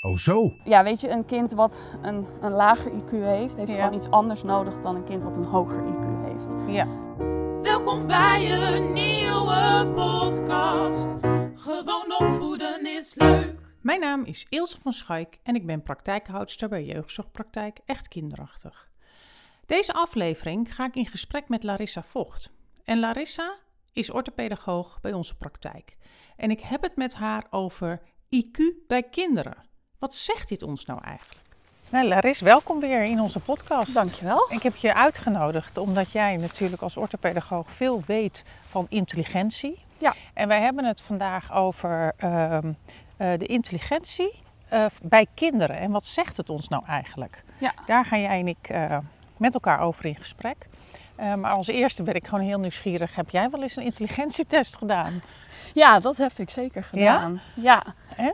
Oh zo? Ja, weet je, een kind wat een lager IQ heeft gewoon iets anders nodig dan een kind wat een hoger IQ heeft. Ja. Welkom bij een nieuwe podcast. Gewoon opvoeden is leuk. Mijn naam is Ilse van Schaik en ik ben praktijkhoudster bij Jeugdzorgpraktijk Echt Kinderachtig. Deze aflevering ga ik in gesprek met Larissa Vocht. En Larissa is orthopedagoog bij onze praktijk. En ik heb het met haar over IQ bij kinderen. Wat zegt dit ons nou eigenlijk? Nou, Larissa, welkom weer in onze podcast. Dankjewel. Ik heb je uitgenodigd omdat jij natuurlijk als orthopedagoog veel weet van intelligentie. Ja. En wij hebben het vandaag over de intelligentie bij kinderen. En wat zegt het ons nou eigenlijk? Ja. Daar gaan jij en ik met elkaar over in gesprek. Maar als eerste ben ik gewoon heel nieuwsgierig. Heb jij wel eens een intelligentietest gedaan? Ja, dat heb ik zeker gedaan. Ja. En?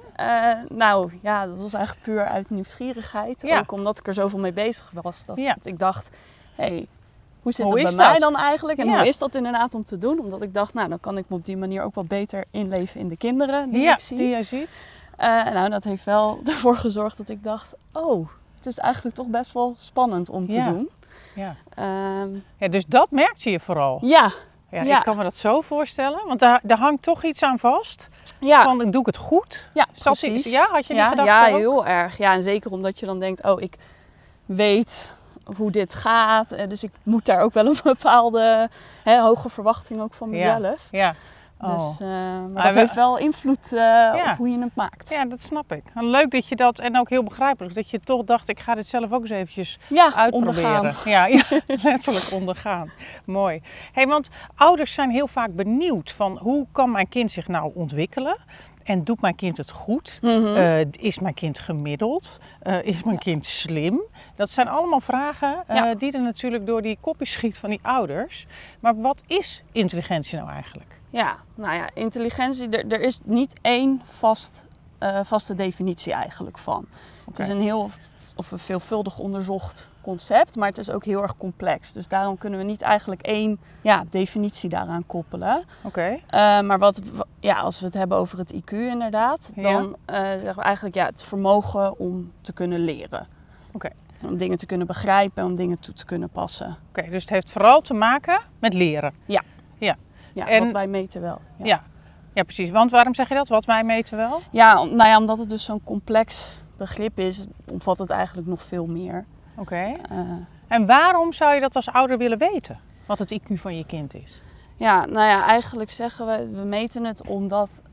Dat was eigenlijk puur uit nieuwsgierigheid. Ja. Ook omdat ik er zoveel mee bezig was. Dat ik dacht, hoe zit Hoe het is bij mij dat? dan eigenlijk? En Ja. hoe is dat inderdaad om te doen? Omdat ik dacht, dan kan ik me op die manier ook wel beter inleven in de kinderen die ik zie. Die jij ziet. Dat heeft wel ervoor gezorgd dat ik dacht, het is eigenlijk toch best wel spannend om te doen. Ja. Ehm, Ja, dus dat merkte je vooral. ja. Ja, ik kan me dat zo voorstellen. Want daar hangt toch iets aan vast. Ja. Van, doe ik het goed? Ja, Zat precies. die- ja, had je die gedachte Ja, ook? heel erg. Ja, en zeker omdat je dan denkt, ik weet hoe dit gaat. Dus ik moet daar ook wel een bepaalde hoge verwachting ook van mezelf. Ja. Dus, maar Maar dat we- heeft wel invloed op hoe je het maakt. Ja, dat snap ik. En leuk dat je dat, en ook heel begrijpelijk, dat je toch dacht, ik ga dit zelf ook eens eventjes uitproberen. ondergaan. Ja, letterlijk ondergaan. Mooi. Want ouders zijn heel vaak benieuwd van hoe kan mijn kind zich nou ontwikkelen? En doet mijn kind het goed? Mhm. Is mijn kind gemiddeld? Is mijn kind slim? Dat zijn allemaal vragen die er natuurlijk door die kopjes schiet van die ouders. Maar wat is intelligentie nou eigenlijk? Ja, intelligentie, er is niet één vaste definitie eigenlijk van. Het is een veelvuldig onderzocht concept, maar het is ook heel erg complex. Dus daarom kunnen we niet eigenlijk één definitie daaraan koppelen. Oké. Maar als we het hebben over het IQ inderdaad, dan zeggen we eigenlijk het vermogen om te kunnen leren. Oké. Om dingen te kunnen begrijpen en om dingen toe te kunnen passen. Oké, dus het heeft vooral te maken met leren. Ja, En- wat wij meten wel. Ja, precies. Want waarom zeg je dat? Wat wij meten wel? Ja, omdat het dus zo'n complex begrip is, omvat het eigenlijk nog veel meer. Oké. En waarom zou je dat als ouder willen weten? Wat het IQ van je kind is? Eigenlijk zeggen we meten het omdat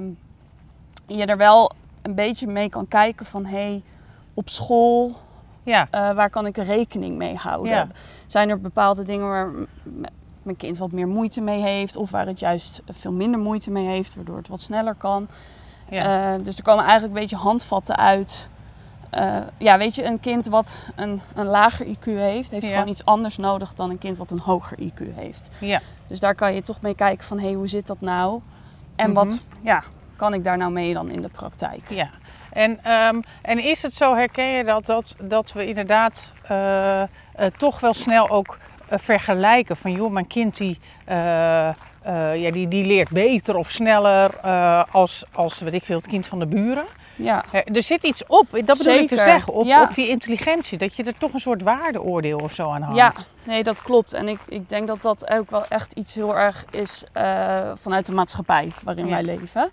je er wel een beetje mee kan kijken van op school, Ja. waar kan ik rekening mee houden? Ja. Zijn er bepaalde dingen waar mijn kind wat meer moeite mee heeft of waar het juist veel minder moeite mee heeft, waardoor het wat sneller kan? Ja. Dus er komen eigenlijk een beetje handvatten uit. Een kind wat een lager IQ heeft gewoon iets anders nodig dan een kind wat een hoger IQ heeft. Ja. Dus daar kan je toch mee kijken van hoe zit dat nou? En wat kan ik daar nou mee dan in de praktijk? Ja. En is het zo, herken je dat we inderdaad toch wel snel ook vergelijken van joh, mijn kind die leert beter of sneller als weet ik veel, het kind van de buren. Ja. Er zit iets op, dat bedoel ik te Zeker, zeggen, op ja. die intelligentie, dat je er toch een soort waardeoordeel of zo aan hangt. Ja, nee, dat klopt. En ik denk dat dat ook wel echt iets heel erg is vanuit de maatschappij waarin wij leven.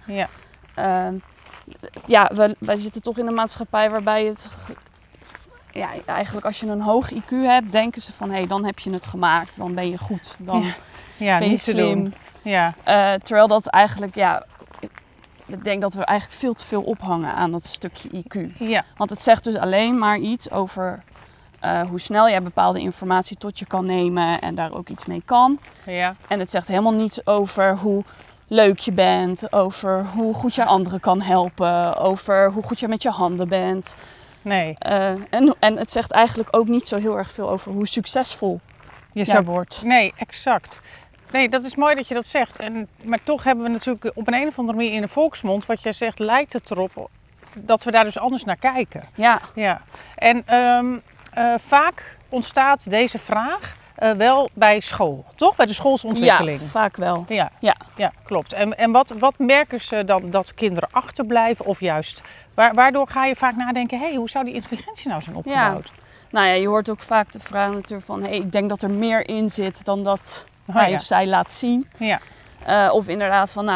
Ja. Wij zitten toch in een maatschappij waarbij het... Ja, eigenlijk als je een hoog IQ hebt, denken ze van dan heb je het gemaakt, dan ben je goed, dan Ja, ben je niet te slim. doen. Ja. Terwijl dat eigenlijk, ik denk dat we eigenlijk veel te veel ophangen aan dat stukje IQ. Ja. Want het zegt dus alleen maar iets over hoe snel jij bepaalde informatie tot je kan nemen en daar ook iets mee kan. Ja. En het zegt helemaal niets over hoe leuk je bent, over hoe goed je anderen kan helpen, over hoe goed je met je handen bent. Nee. En het zegt eigenlijk ook niet zo heel erg veel over hoe succesvol jij wordt. Nee, exact. Nee, dat is mooi dat je dat zegt. Maar toch hebben we natuurlijk op een of andere manier in de volksmond, wat jij zegt, lijkt het erop dat we daar dus anders naar kijken. Ja. Ja. En vaak ontstaat deze vraag wel bij school, toch? Bij de schoolsontwikkeling. Ja, vaak wel. Ja, Ja. ja, klopt. En wat merken ze dan dat kinderen achterblijven of juist... Waardoor ga je vaak nadenken, hoe zou die intelligentie nou zijn opgebouwd? Nou ja, je hoort ook vaak de vraag natuurlijk van... ik denk dat er meer in zit dan dat hij of zij laat zien. Ja. Of inderdaad van,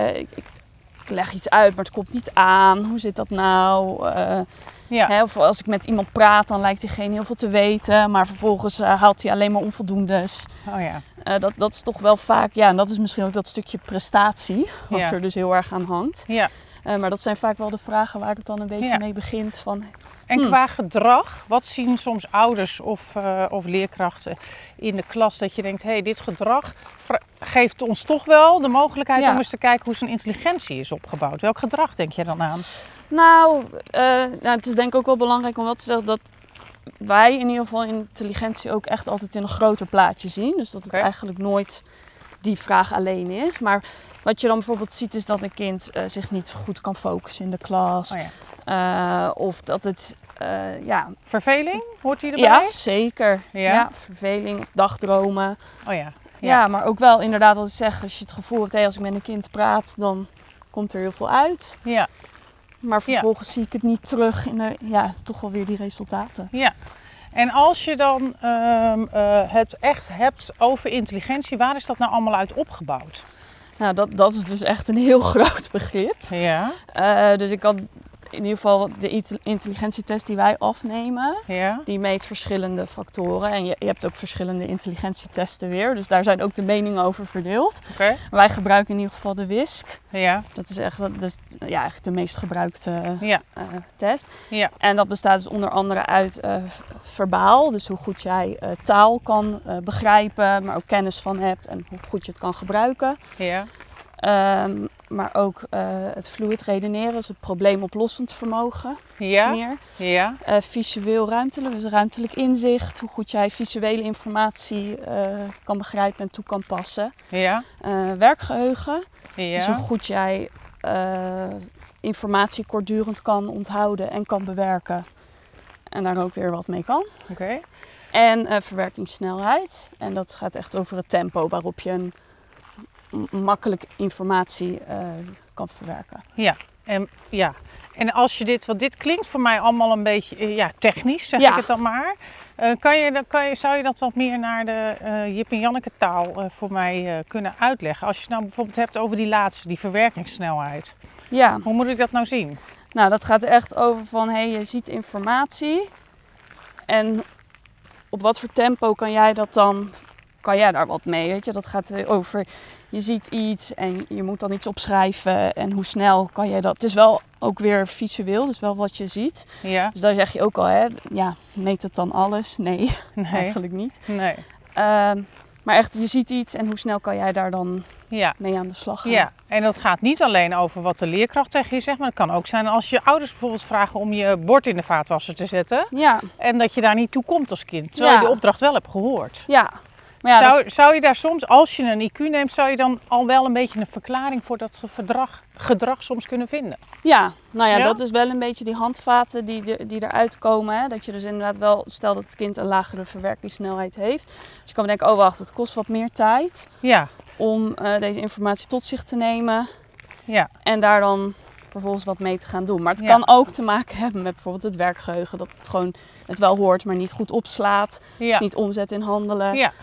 ik leg iets uit, maar het komt niet aan. Hoe zit dat nou? Of als ik met iemand praat, dan lijkt diegene heel veel te weten. Maar vervolgens haalt hij alleen maar onvoldoendes. Oh ja. Dat is toch wel vaak... Ja, en dat is misschien ook dat stukje prestatie. Wat er dus heel erg aan hangt. Ja. Maar dat zijn vaak wel de vragen waar het dan een beetje mee begint. En qua gedrag, wat zien soms ouders of leerkrachten in de klas dat je denkt, dit gedrag geeft ons toch wel de mogelijkheid om eens te kijken hoe zijn intelligentie is opgebouwd. Welk gedrag denk je dan aan? Nou, het is denk ik ook wel belangrijk om wat te zeggen dat wij in ieder geval intelligentie ook echt altijd in een groter plaatje zien. Dus dat het eigenlijk nooit die vraag alleen is. Maar wat je dan bijvoorbeeld ziet is dat een kind zich niet goed kan focussen in de klas. Oh ja. Of dat het... Verveling, hoort die erbij? Ja, zeker. Ja. Verveling of dagdromen. Oh ja. Ja, maar ook wel inderdaad als ik zeg, als je het gevoel hebt, als ik met een kind praat, dan komt er heel veel uit. Ja. Maar vervolgens zie ik het niet terug in toch wel weer die resultaten. Ja. En als je dan het echt hebt over intelligentie, waar is dat nou allemaal uit opgebouwd? Nou, dat is dus echt een heel groot begrip. Ja. Dus ik had in ieder geval de intelligentietest die wij afnemen, die meet verschillende factoren. En je hebt ook verschillende intelligentietesten weer. Dus daar zijn ook de meningen over verdeeld. Okay. Wij gebruiken in ieder geval de WISC. Ja. Dat is echt eigenlijk de meest gebruikte test. Ja. En dat bestaat dus onder andere uit verbaal. Dus hoe goed jij taal kan begrijpen, maar ook kennis van hebt en hoe goed je het kan gebruiken. Ja. Maar ook het fluid redeneren, dus het probleemoplossend vermogen meer. Ja. Visueel ruimtelijk, dus ruimtelijk inzicht, hoe goed jij visuele informatie kan begrijpen en toe kan passen. Ja. Werkgeheugen, Ja. dus hoe goed jij informatie kortdurend kan onthouden en kan bewerken. En daar ook weer wat mee kan. Okay. En verwerkingssnelheid. En dat gaat echt over het tempo waarop je makkelijk informatie kan verwerken. En als je want dit klinkt voor mij allemaal een beetje technisch, zeg ik het dan maar. Zou je dat wat meer naar de Jip en Janneke taal voor mij kunnen uitleggen? Als je het nou bijvoorbeeld hebt over die laatste, die verwerkingssnelheid. Ja. Hoe moet ik dat nou zien? Nou, dat gaat er echt over van, je ziet informatie en op wat voor tempo kan jij daar wat mee, weet je? Dat gaat over, je ziet iets en je moet dan iets opschrijven en hoe snel kan jij dat? Het is wel ook weer visueel, dus wel wat je ziet. Ja. Dus daar zeg je ook al, meet het dan alles? Nee, eigenlijk niet. Nee. Maar echt, je ziet iets en hoe snel kan jij daar dan mee aan de slag gaan? Ja, en dat gaat niet alleen over wat de leerkracht tegen je zegt, maar het kan ook zijn als je ouders bijvoorbeeld vragen om je bord in de vaatwasser te zetten. Ja. En dat je daar niet toe komt als kind, terwijl je de opdracht wel hebt gehoord. Ja. Maar zou je daar soms, als je een IQ neemt, zou je dan al wel een beetje een verklaring voor dat gedrag soms kunnen vinden? Ja, dat is wel een beetje die handvaten die eruit komen. Hè? Dat je dus inderdaad wel, stel dat het kind een lagere verwerkingssnelheid heeft. Dus je kan denken, oh wacht, het kost wat meer tijd om deze informatie tot zich te nemen. Ja. En daar dan vervolgens wat mee te gaan doen. Maar het kan ook te maken hebben met bijvoorbeeld het werkgeheugen. Dat het gewoon het wel hoort, maar niet goed opslaat. Dus niet omzet in handelen. Ja.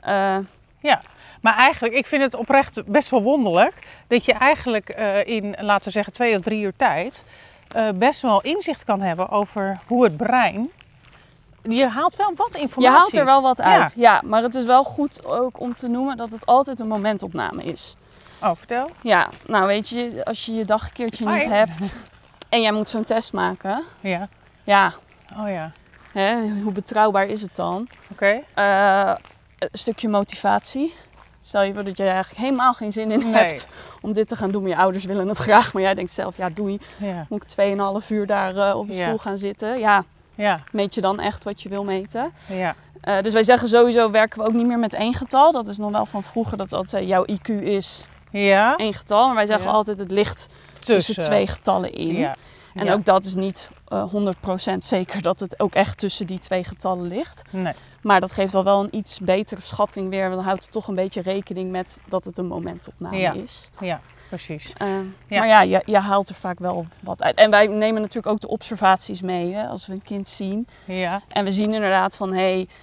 Maar eigenlijk, ik vind het oprecht best wel wonderlijk dat je eigenlijk in, laten we zeggen, 2 of 3 uur tijd best wel inzicht kan hebben over hoe het brein... Je haalt wel wat informatie. Je haalt er wel wat uit, ja. Maar het is wel goed ook om te noemen dat het altijd een momentopname is. Oh, vertel. Ja, nou weet je, als je je dagkeertje niet hebt en jij moet zo'n test maken. Ja. Ja. Oh ja. Hoe betrouwbaar is het dan? Oké. Een stukje motivatie. Stel je voor dat je eigenlijk helemaal geen zin in hebt om dit te gaan doen. Maar je ouders willen het graag, maar jij denkt zelf, doei. Ja. Moet ik 2,5 uur daar op de stoel gaan zitten? Ja. Meet je dan echt wat je wil meten? Ja. Dus wij zeggen sowieso werken we ook niet meer met 1 getal. Dat is nog wel van vroeger dat altijd jouw IQ is 1 getal. Maar wij zeggen altijd het ligt tussen 2 getallen in. Ja. En ook dat is niet 100% zeker dat het ook echt tussen die 2 getallen ligt. Nee. Maar dat geeft al wel een iets betere schatting weer. Want dan houdt het toch een beetje rekening met dat het een momentopname is. Ja, precies. Maar ja, je haalt er vaak wel wat uit. En wij nemen natuurlijk ook de observaties mee, hè, als we een kind zien. Ja. En we zien inderdaad van,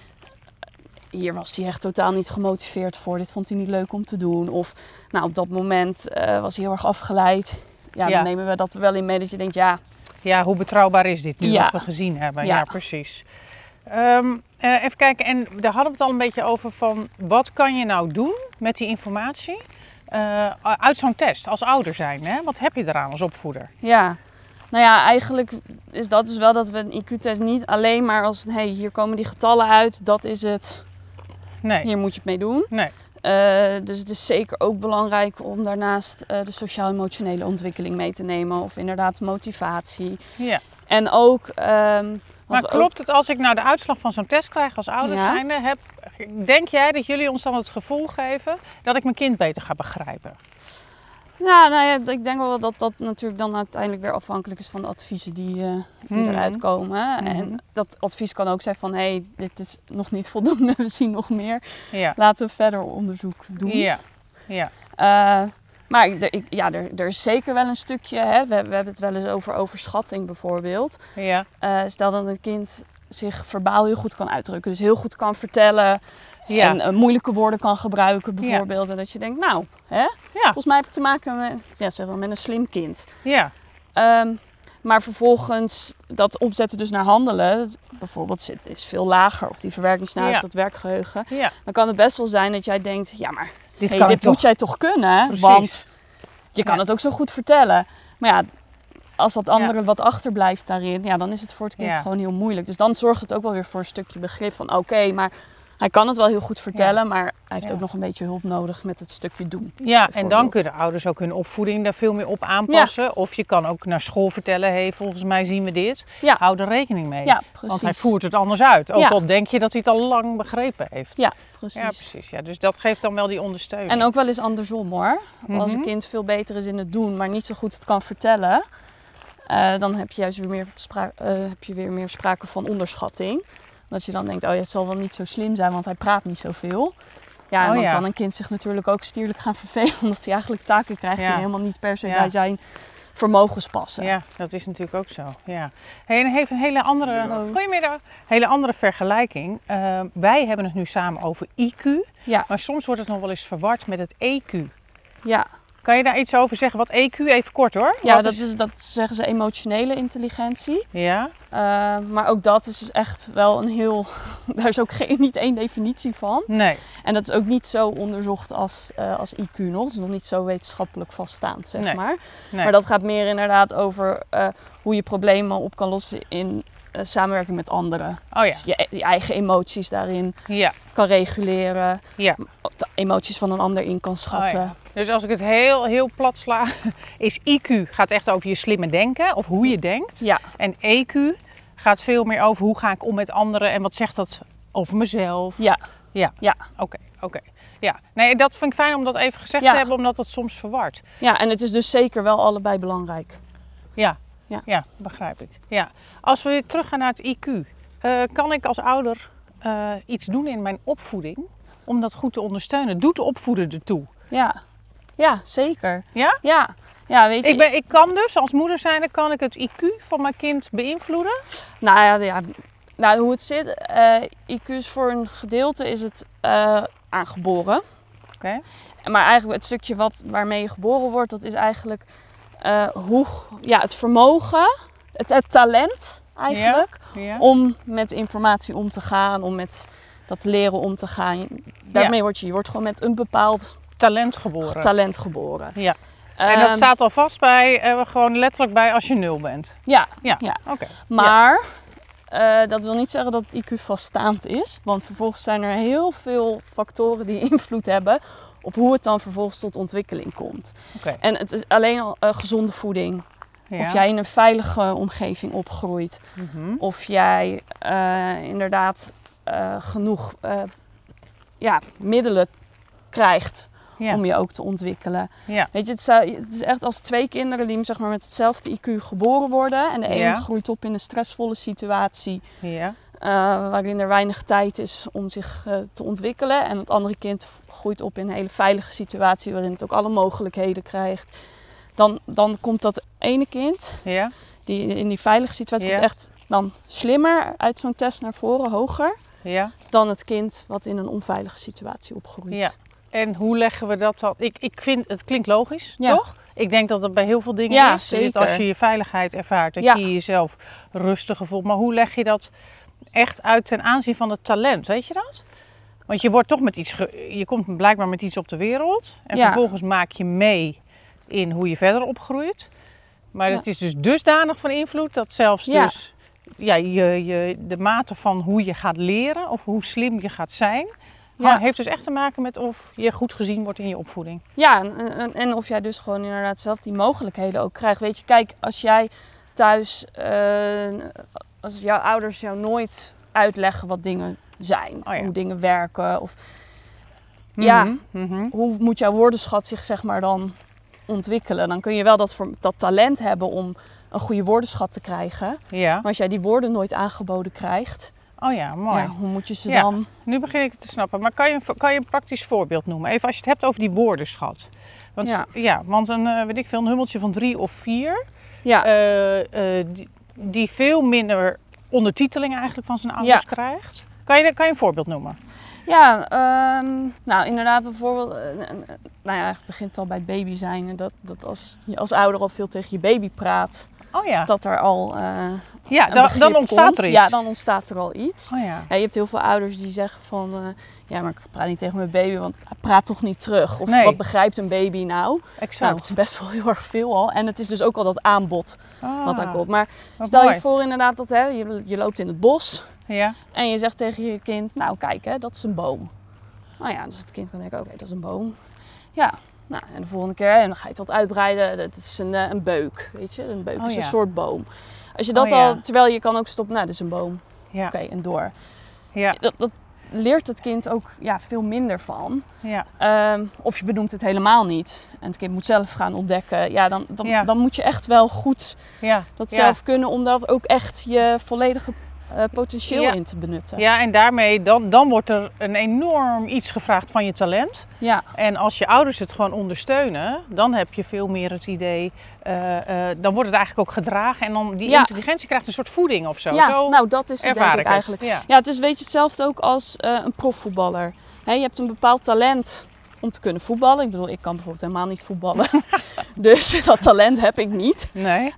hier was hij echt totaal niet gemotiveerd voor. Dit vond hij niet leuk om te doen. Of nou, op dat moment was hij heel erg afgeleid. Ja, dan nemen we dat wel in mee dat je denkt, Ja, hoe betrouwbaar is dit nu wat we gezien hebben? Ja, precies. Even kijken, en daar hadden we het al een beetje over van, wat kan je nou doen met die informatie uit zo'n test als ouder zijn? Hè? Wat heb je eraan als opvoeder? Ja, nou ja, eigenlijk is dat dus wel dat we een IQ-test niet alleen maar als, hier komen die getallen uit, dat is het, hier moet je het mee doen. Nee. Dus het is zeker ook belangrijk om daarnaast de sociaal-emotionele ontwikkeling mee te nemen. Of inderdaad motivatie. Ja. En ook... maar klopt het als ik nou de uitslag van zo'n test krijg als ouders zijnde? Denk jij dat jullie ons dan het gevoel geven dat ik mijn kind beter ga begrijpen? Nou ja, ik denk wel dat dat natuurlijk dan uiteindelijk weer afhankelijk is van de adviezen die eruit komen. En dat advies kan ook zijn van, dit is nog niet voldoende, we zien nog meer. Ja. Laten we verder onderzoek doen. Ja. Maar er is zeker wel een stukje, hè, we hebben het wel eens over overschatting bijvoorbeeld. Ja. Stel dat een kind zich verbaal heel goed kan uitdrukken, dus heel goed kan vertellen. Ja. En moeilijke woorden kan gebruiken bijvoorbeeld. En dat je denkt, volgens mij heb ik te maken met een slim kind. Ja. Maar vervolgens dat opzetten dus naar handelen, bijvoorbeeld is veel lager of die verwerkingssnelheid, dat werkgeheugen. Ja. Dan kan het best wel zijn dat jij denkt, maar dit moet jij toch kunnen, precies. Want je kan het ook zo goed vertellen. Maar ja, als dat andere wat achterblijft daarin, dan is het voor het kind gewoon heel moeilijk. Dus dan zorgt het ook wel weer voor een stukje begrip van oké, maar hij kan het wel heel goed vertellen, maar hij heeft ook nog een beetje hulp nodig met het stukje doen. Ja, en dan kunnen ouders ook hun opvoeding daar veel meer op aanpassen. Ja. Of je kan ook naar school vertellen, volgens mij zien we dit. Ja. Hou er rekening mee. Ja, precies. Want hij voert het anders uit. Ook al denk je dat hij het al lang begrepen heeft. Ja, precies. Ja, precies. Ja, dus dat geeft dan wel die ondersteuning. En ook wel eens andersom hoor. Als een kind veel beter is in het doen, maar niet zo goed het kan vertellen, dan heb je juist weer meer sprake van onderschatting. Dat je dan denkt, het zal wel niet zo slim zijn, want hij praat niet zoveel. Ja, en dan kan een kind zich natuurlijk ook stierlijk gaan vervelen, omdat hij eigenlijk taken krijgt die helemaal niet per se bij zijn vermogens passen. Ja, dat is natuurlijk ook zo. Ja. En even een goedemiddag, hele andere vergelijking. Wij hebben het nu samen over IQ, maar soms wordt het nog wel eens verward met het EQ. Ja. Kan je daar iets over zeggen? Wat EQ, even kort hoor. Ja, dat zeggen ze emotionele intelligentie. Ja. Maar ook dat is dus echt wel een heel... Daar is ook niet één definitie van. Nee. En dat is ook niet zo onderzocht als IQ nog. Het is nog niet zo wetenschappelijk vaststaand, zeg maar. Nee. Maar dat gaat meer inderdaad over hoe je problemen op kan lossen in samenwerking met anderen. Oh ja. Dus je eigen emoties daarin kan reguleren. Ja. De emoties van een ander in kan schatten. Oh ja. Dus als ik het heel plat sla, is IQ gaat echt over je slimme denken of hoe je denkt. Ja. En EQ gaat veel meer over hoe ga ik om met anderen en wat zegt dat over mezelf. Ja. Ja. Ja. Oké. Ja. Nee, dat vind ik fijn om dat even gezegd te hebben, omdat dat soms verward. Ja, en het is dus zeker wel allebei belangrijk. Ja, begrijp ik. Ja. Als we weer teruggaan naar het IQ, kan ik als ouder iets doen in mijn opvoeding om dat goed te ondersteunen? Doet de opvoeder ertoe? Ja, zeker. Ja? Ja, weet je... Ik kan dus, als moeder zijnde, kan ik het IQ van mijn kind beïnvloeden? Nou, hoe het zit, IQ is voor een gedeelte is het aangeboren. Oké. Maar eigenlijk het stukje waarmee je geboren wordt, dat is eigenlijk het vermogen, het talent eigenlijk, om met informatie om te gaan, om met dat leren om te gaan. Daarmee wordt je wordt gewoon met een bepaald talent geboren. Ja. En dat staat al vast bij, gewoon letterlijk bij als je 0 bent. Ja. Okay. Maar dat wil niet zeggen dat het IQ vaststaand is. Want vervolgens zijn er heel veel factoren die invloed hebben op hoe het dan vervolgens tot ontwikkeling komt. Okay. En het is alleen al gezonde voeding. Ja. Of jij in een veilige omgeving opgroeit. Mm-hmm. Of jij inderdaad genoeg middelen krijgt om je ook te ontwikkelen. Ja. Weet je, het is echt als 2 kinderen die zeg maar, met hetzelfde IQ geboren worden. En de een groeit op in een stressvolle situatie. Ja. Waarin er weinig tijd is om zich te ontwikkelen. En het andere kind groeit op in een hele veilige situatie waarin het ook alle mogelijkheden krijgt. Dan komt dat ene kind, die in die veilige situatie komt echt dan slimmer uit zo'n test naar voren, hoger, dan het kind wat in een onveilige situatie opgroeit. Ja. En hoe leggen we dat dan? Ik vind, het klinkt logisch, toch? Ik denk dat het bij heel veel dingen is. Zeker. Als je je veiligheid ervaart, dat je jezelf rustiger voelt. Maar hoe leg je dat echt uit ten aanzien van het talent, weet je dat? Want je wordt toch met iets, je komt blijkbaar met iets op de wereld. En vervolgens maak je mee in hoe je verder opgroeit. Maar het is dus dusdanig van invloed dat zelfs dus de mate van hoe je gaat leren of hoe slim je gaat zijn, heeft dus echt te maken met of je goed gezien wordt in je opvoeding. Ja, en of jij dus gewoon inderdaad zelf die mogelijkheden ook krijgt. Weet je, kijk, als jij thuis, als jouw ouders jou nooit uitleggen wat dingen zijn, hoe dingen werken, of hoe moet jouw woordenschat zich zeg maar dan ontwikkelen. Dan kun je wel dat talent hebben om een goede woordenschat te krijgen. Ja. Maar als jij die woorden nooit aangeboden krijgt, mooi. Hoe moet je ze dan... Nu begin ik te snappen. Maar kan je een praktisch voorbeeld noemen? Even als je het hebt over die woordenschat. Want een hummeltje van 3 of 4... die veel minder ondertiteling eigenlijk van zijn ouders krijgt. Kan je een voorbeeld noemen? Ja, nou inderdaad bijvoorbeeld, het begint al bij het baby zijn. Dat als je als ouder al veel tegen je baby praat, dat er al dan ontstaat er iets. Ja, dan ontstaat er al iets. Je hebt heel veel ouders die zeggen van, maar ik praat niet tegen mijn baby, want hij praat toch niet terug. Of wat begrijpt een baby nou? Exact. Nou, best wel heel erg veel al. En het is dus ook al dat aanbod wat daar komt. Maar stel je voor inderdaad dat je loopt in het bos. Ja. En je zegt tegen je kind, nou kijk, dat is een boom. Nou ja, dus het kind kan denken, oké, dat is een boom. Ja, nou en de volgende keer, en dan ga je het wat uitbreiden, dat is een beuk, weet je. Een beuk is een soort boom. Als je dat al, terwijl je kan ook stoppen, nou, dit is een boom. Ja. Oké, en door. Ja. Dat leert het kind ook veel minder van. Ja. Of je benoemt het helemaal niet. En het kind moet zelf gaan ontdekken. Ja, dan moet je echt wel goed dat zelf kunnen, om dat ook echt je volledige potentieel in te benutten. Ja, en daarmee dan wordt er een enorm iets gevraagd van je talent. Ja. En als je ouders het gewoon ondersteunen, dan heb je veel meer het idee, dan wordt het eigenlijk ook gedragen en dan die intelligentie krijgt een soort voeding of zo. Ja, zo nou dat is het denk ik eigenlijk. Ja, het is hetzelfde ook als een profvoetballer. Je hebt een bepaald talent om te kunnen voetballen. Ik bedoel, ik kan bijvoorbeeld helemaal niet voetballen. Dus dat talent heb ik niet. Nee.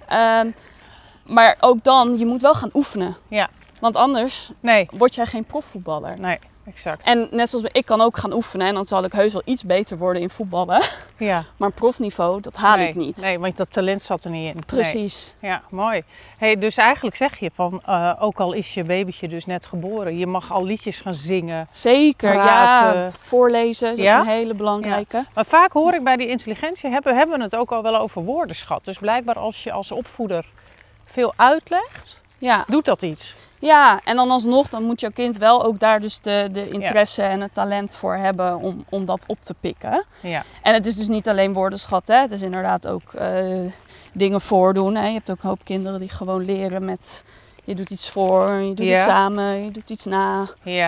Maar ook dan, je moet wel gaan oefenen. Ja. Want anders word jij geen profvoetballer. Nee, exact. En net zoals ik kan ook gaan oefenen en dan zal ik heus wel iets beter worden in voetballen. Ja. Maar een profniveau, dat haal ik niet. Nee, want dat talent zat er niet in. Precies. Nee. Ja, mooi. Hey, dus eigenlijk zeg je van, ook al is je babytje dus net geboren, je mag al liedjes gaan zingen. Zeker, praten. Voorlezen is ook een hele belangrijke. Ja. Maar vaak hoor ik bij die intelligentie, hebben we het ook al wel over woordenschat. Dus blijkbaar als je als opvoeder veel uitlegt, doet dat iets. Ja, en dan alsnog, dan moet jouw kind wel ook daar dus de interesse en het talent voor hebben om dat op te pikken. Ja. En het is dus niet alleen woordenschat, het is inderdaad ook dingen voordoen. Hè. Je hebt ook een hoop kinderen die gewoon leren met, je doet iets voor, je doet iets samen, je doet iets na. Ja.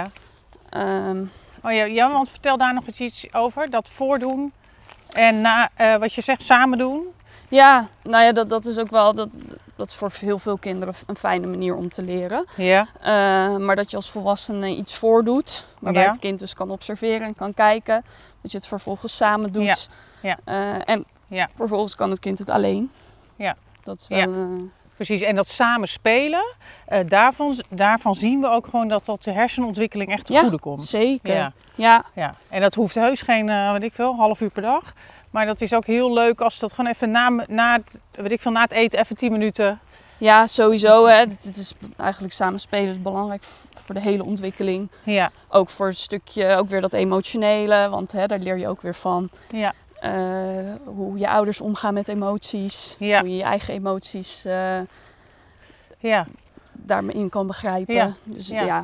Want vertel daar nog eens iets over, dat voordoen en wat je zegt, samen doen. Ja, nou ja, dat is ook wel, dat is voor heel veel kinderen een fijne manier om te leren. Ja. Maar dat je als volwassene iets voordoet, waarbij het kind dus kan observeren en kan kijken. Dat je het vervolgens samen doet. Ja. En vervolgens kan het kind het alleen. Ja. Dat is wel... Precies, en dat samen spelen, daarvan zien we ook gewoon dat de hersenontwikkeling echt ten goede komt. Zeker. Ja. En dat hoeft heus geen, half uur per dag. Maar dat is ook heel leuk als dat gewoon even na het eten, even 10 minuten. Ja, sowieso. Het is eigenlijk samen spelen is belangrijk voor de hele ontwikkeling. Ja. Ook voor een stukje, ook weer dat emotionele, want daar leer je ook weer van. Ja. Hoe je ouders omgaan met emoties. Ja. Hoe je je eigen emoties daarmee in kan begrijpen. Ja. Dus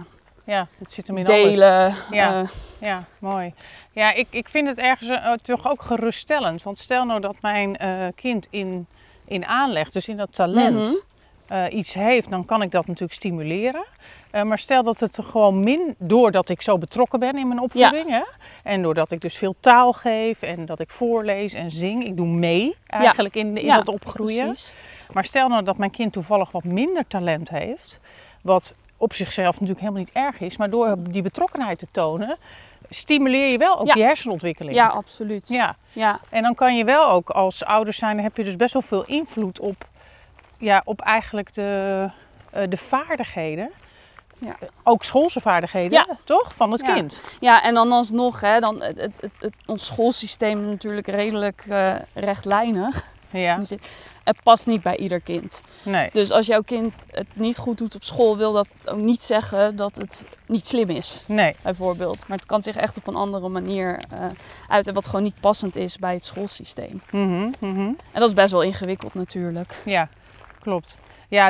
Ja, het zit hem in alles. delen. Ja. Ja, mooi. Ja, ik vind het ergens toch ook geruststellend. Want stel nou dat mijn kind in aanleg, dus in dat talent, iets heeft, dan kan ik dat natuurlijk stimuleren. Maar stel dat het er gewoon doordat ik zo betrokken ben in mijn opvoeding. Hè, en doordat ik dus veel taal geef en dat ik voorlees en zing. Ik doe mee eigenlijk in dat opgroeien. Precies. Maar stel nou dat mijn kind toevallig wat minder talent heeft. Wat op zichzelf natuurlijk helemaal niet erg is. Maar door die betrokkenheid te tonen, stimuleer je wel ook die hersenontwikkeling. Ja, absoluut. Ja. En dan kan je wel ook als ouders zijn, dan heb je dus best wel veel invloed op eigenlijk de vaardigheden. Ja. Ook schoolse vaardigheden, toch? Van het kind. Ja, en dan alsnog, hè, ons schoolsysteem is natuurlijk redelijk rechtlijnig. Ja. Het past niet bij ieder kind. Nee. Dus als jouw kind het niet goed doet op school, wil dat ook niet zeggen dat het niet slim is. Nee. Bijvoorbeeld. Maar het kan zich echt op een andere manier uiten, wat gewoon niet passend is bij het schoolsysteem. En dat is best wel ingewikkeld natuurlijk. Ja, klopt. Ja,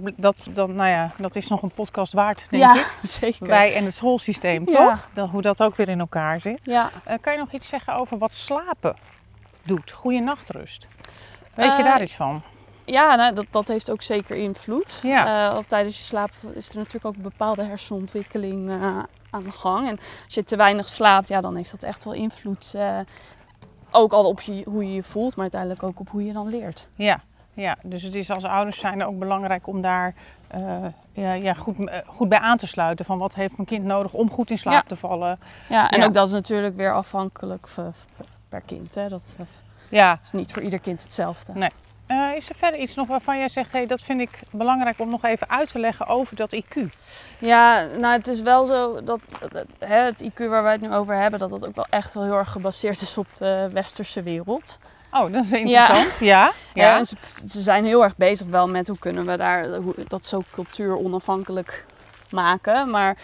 dat is nog een podcast waard, denk ik. Ja, zeker. Wij en het schoolsysteem, toch? Hoe dat ook weer in elkaar zit. Ja. Kan je nog iets zeggen over wat slapen doet? Goeie nachtrust. Weet je daar iets van? Ja, dat heeft ook zeker invloed. Ja. Tijdens je slaap is er natuurlijk ook een bepaalde hersenontwikkeling aan de gang. En als je te weinig slaapt, dan heeft dat echt wel invloed. Ook al op hoe je je voelt, maar uiteindelijk ook op hoe je dan leert. Ja, dus het is als ouders zijn ook belangrijk om daar goed bij aan te sluiten. Van wat heeft mijn kind nodig om goed in slaap te vallen. Ja, en ook dat is natuurlijk weer afhankelijk per kind. Hè? Dat is niet voor ieder kind hetzelfde. Nee. Is er verder iets nog waarvan jij zegt, dat vind ik belangrijk om nog even uit te leggen over dat IQ? Ja, nou het is wel zo dat het IQ waar wij het nu over hebben, dat ook wel echt wel heel erg gebaseerd is op de westerse wereld. Oh, dat is interessant. Ja. En ze zijn heel erg bezig wel met hoe kunnen we dat zo cultuur onafhankelijk maken. Maar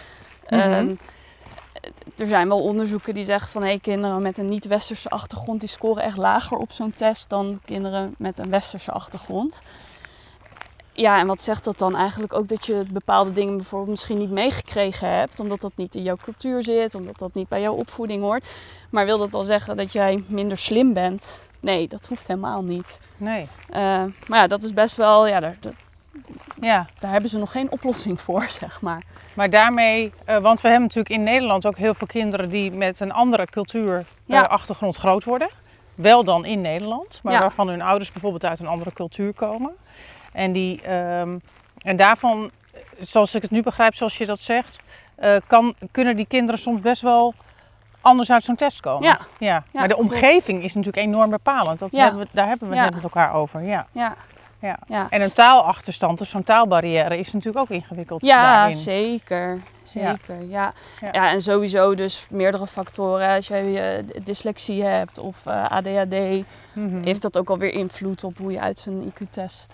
er zijn wel onderzoeken die zeggen van kinderen met een niet-westerse achtergrond die scoren echt lager op zo'n test dan kinderen met een westerse achtergrond. Ja, en wat zegt dat dan eigenlijk ook? Dat je bepaalde dingen bijvoorbeeld misschien niet meegekregen hebt, omdat dat niet in jouw cultuur zit, omdat dat niet bij jouw opvoeding hoort. Maar wil dat al zeggen dat jij minder slim bent? Nee, dat hoeft helemaal niet. Nee. Maar dat is best wel, daar hebben ze nog geen oplossing voor, zeg maar. Maar daarmee, want we hebben natuurlijk in Nederland ook heel veel kinderen die met een andere cultuurachtergrond groot worden. Wel dan in Nederland, maar waarvan hun ouders bijvoorbeeld uit een andere cultuur komen. En daarvan, zoals ik het nu begrijp, zoals je dat zegt, kunnen die kinderen soms best wel anders uit zo'n test komen. Ja. Maar de omgeving is natuurlijk enorm bepalend. Daar hebben we het net met elkaar over. Ja. En een taalachterstand, dus zo'n taalbarrière, is natuurlijk ook ingewikkeld daarin. Zeker. Ja, en sowieso dus meerdere factoren. Als je dyslexie hebt of ADHD, heeft dat ook alweer invloed op hoe je uit zo'n IQ-test...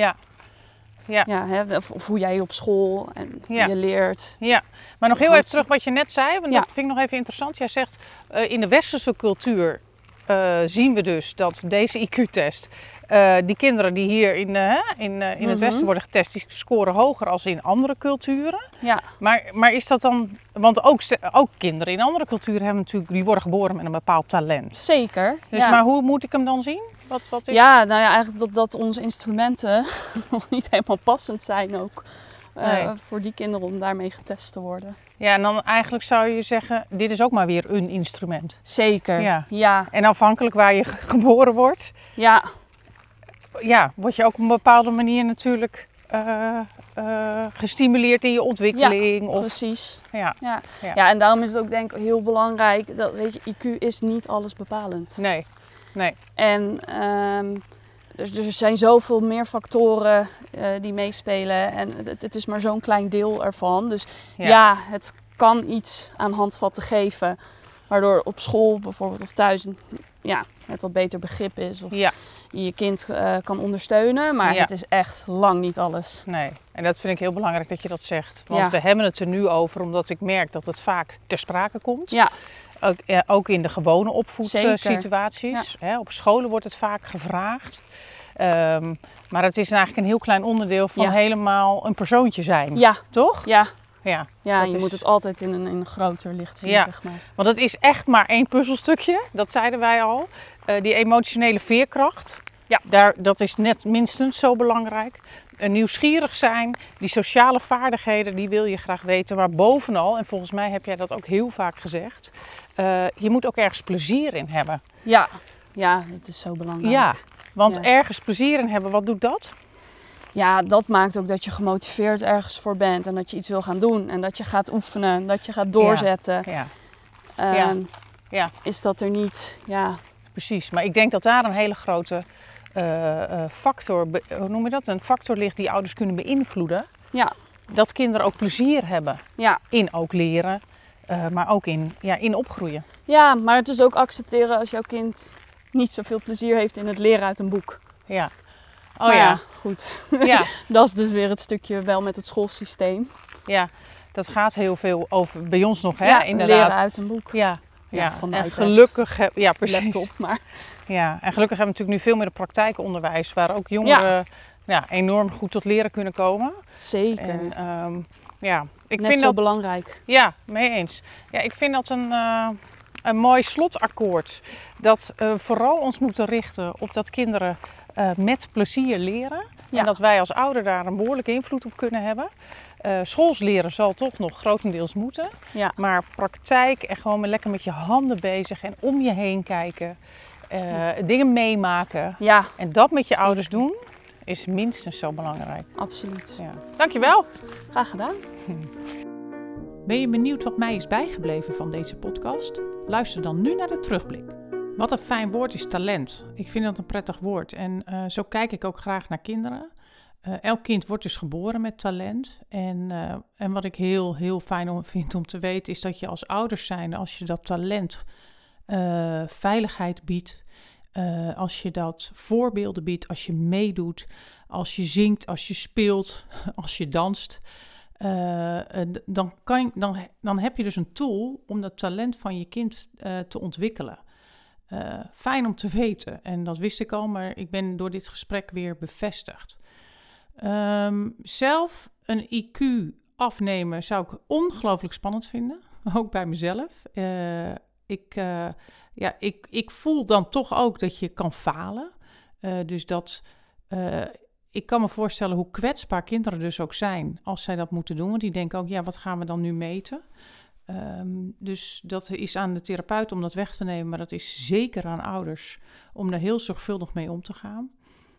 of hoe jij op school en je leert. Ja, maar nog heel even terug wat je net zei, want dat vind ik nog even interessant. Jij zegt, in de westerse cultuur zien we dus dat deze IQ-test... die kinderen die hier in het Westen worden getest, die scoren hoger als in andere culturen. Ja. Maar is dat dan... Want ook kinderen in andere culturen hebben natuurlijk, die worden geboren met een bepaald talent. Zeker. Dus maar hoe moet ik hem dan zien? Wat is... Ja, nou ja, eigenlijk dat onze instrumenten nog niet helemaal passend zijn ook. Voor die kinderen om daarmee getest te worden. Ja, en dan eigenlijk zou je zeggen, dit is ook maar weer een instrument. Zeker, ja. En afhankelijk waar je geboren wordt... Ja, word je ook op een bepaalde manier natuurlijk gestimuleerd in je ontwikkeling. Ja, precies. Ja, en daarom is het ook denk ik heel belangrijk, dat IQ is niet alles bepalend. Nee. En er zijn zoveel meer factoren die meespelen en het is maar zo'n klein deel ervan. Dus het kan iets aan handvatten geven, waardoor op school bijvoorbeeld of thuis het wat beter begrip is of je kind kan ondersteunen. Maar het is echt lang niet alles. Nee, en dat vind ik heel belangrijk dat je dat zegt. Want we hebben het er nu over omdat ik merk dat het vaak ter sprake komt. Ja. Ook in de gewone opvoedsituaties. Ja. Op scholen wordt het vaak gevraagd. Maar het is eigenlijk een heel klein onderdeel van helemaal een persoontje zijn. Ja. Toch? Ja. Ja, Ja, dat je is- moet het altijd in een groter licht zien, Ja. zeg maar. Want het is echt maar één puzzelstukje, dat zeiden wij al. Die emotionele veerkracht, Ja. dat is net minstens zo belangrijk. Nieuwsgierig zijn, die sociale vaardigheden, die wil je graag weten. Maar bovenal, en volgens mij heb jij dat ook heel vaak gezegd, je moet ook ergens plezier in hebben. Ja, het is zo belangrijk. Ja, want Ja. ergens plezier in hebben, wat doet dat? Ja, dat maakt ook dat je gemotiveerd ergens voor bent en dat je iets wil gaan doen en dat je gaat oefenen en dat je gaat doorzetten. Ja, Ehm, ja. Is dat er niet, ja, Precies. Maar ik denk dat daar een hele grote factor, hoe noem je dat? Een factor ligt die ouders kunnen beïnvloeden. ja, Dat kinderen ook plezier hebben ja. in ook leren, maar ook in opgroeien. Ja, maar het is ook accepteren als jouw kind niet zoveel plezier heeft in het leren uit een boek. Ja. Oh Maar ja. goed. Ja. Dat is dus weer het stukje wel met het schoolsysteem. Ja. Dat gaat heel veel over bij ons nog, hè? Ja, Inderdaad. leren uit een boek. Ja. Ja, Ja, van de en iPad. gelukkig, ja precies. Laptop, maar Ja, en gelukkig hebben we natuurlijk nu veel meer de praktijkonderwijs, waar ook jongeren enorm goed tot leren kunnen komen. zeker. En ik Net vind zo dat belangrijk. Ja, mee eens. Ja, ik vind dat een mooi slotakkoord. Dat vooral ons moeten richten op dat kinderen met plezier leren. Ja. En dat wij als ouder daar een behoorlijke invloed op kunnen hebben. Schools leren zal toch nog grotendeels moeten. Ja. Maar praktijk en gewoon lekker met je handen bezig en om je heen kijken. Dingen meemaken. Ja, En dat met je Zeker. ouders doen is minstens zo belangrijk. absoluut. Ja. Dankjewel. Graag gedaan. Ben je benieuwd wat mij is bijgebleven van deze podcast? Luister dan nu naar de terugblik. Wat een fijn woord is talent. Ik vind dat een prettig woord en zo kijk ik ook graag naar kinderen. Elk kind wordt dus geboren met talent. En wat ik heel fijn vind om te weten is dat je als ouders zijnde, als je dat talent veiligheid biedt, als je dat voorbeelden biedt, als je meedoet, als je zingt, als je speelt, als je danst, dan heb je dus een tool om dat talent van je kind te ontwikkelen. Fijn om te weten. En dat wist ik al, maar ik ben door dit gesprek weer bevestigd. Zelf een IQ afnemen zou ik ongelooflijk spannend vinden. Ook bij mezelf. Ik voel dan toch ook dat je kan falen. Ik kan me voorstellen hoe kwetsbaar kinderen dus ook zijn als zij dat moeten doen. Want die denken ook, ja, wat gaan we dan nu meten? Dus dat is aan de therapeut om dat weg te nemen. Maar dat is zeker aan ouders om daar heel zorgvuldig mee om te gaan.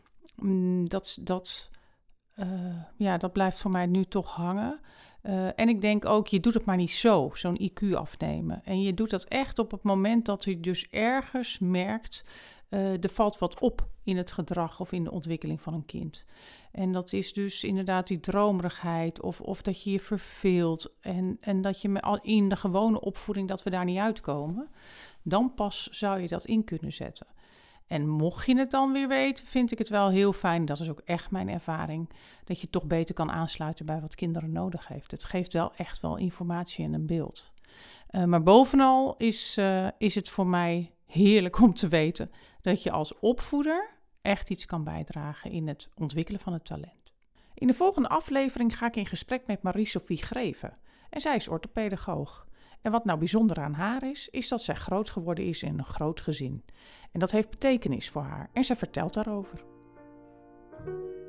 Dat blijft voor mij nu toch hangen. En ik denk ook, je doet het maar niet zo, zo'n IQ afnemen. En je doet dat echt op het moment dat je dus ergens merkt, er valt wat op in het gedrag of in de ontwikkeling van een kind. En dat is dus inderdaad die dromerigheid of dat je je verveelt. En dat je in de gewone opvoeding dat we daar niet uitkomen. Dan pas zou je dat in kunnen zetten. En mocht je het dan weer weten, vind ik het wel heel fijn, dat is ook echt mijn ervaring, dat je toch beter kan aansluiten bij wat kinderen nodig heeft. Het geeft wel echt wel informatie en een beeld. Maar bovenal is het voor mij heerlijk om te weten dat je als opvoeder echt iets kan bijdragen in het ontwikkelen van het talent. In de volgende aflevering ga ik in gesprek met Marie-Sophie Greven. En zij is orthopedagoog. En wat nou bijzonder aan haar is dat zij groot geworden is in een groot gezin. En dat heeft betekenis voor haar en zij vertelt daarover.